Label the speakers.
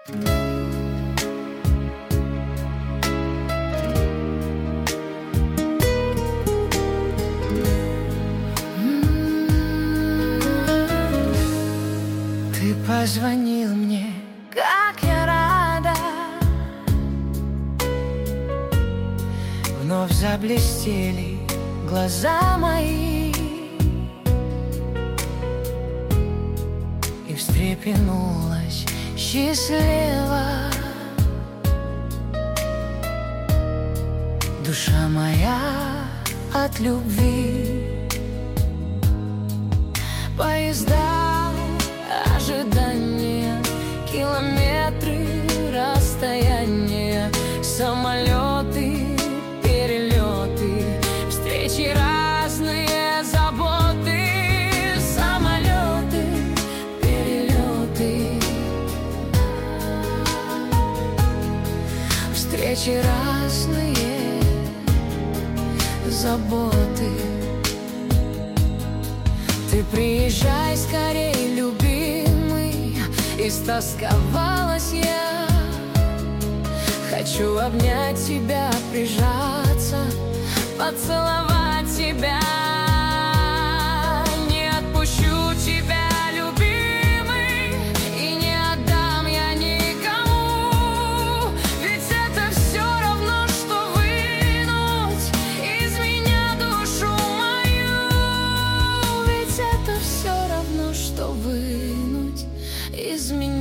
Speaker 1: Ты позвонил мне, как я рада. Вновь заблестели глаза мои, и встрепенулась счастливо душа моя от любви. Поезда, ожидания, километры, расстояния, самолеты, перелеты, встречи, разные заботы. Самолеты, перелеты, встречи, разные заботы. Ты приезжай скорей, любимый, истосковалась я. Хочу обнять тебя, прижаться, поцеловать тебя. Не отпущу тебя, любимый, и не отдам я никому. Ведь это все равно, что вынуть из меня душу мою. Ведь это все равно, что вынуть из меня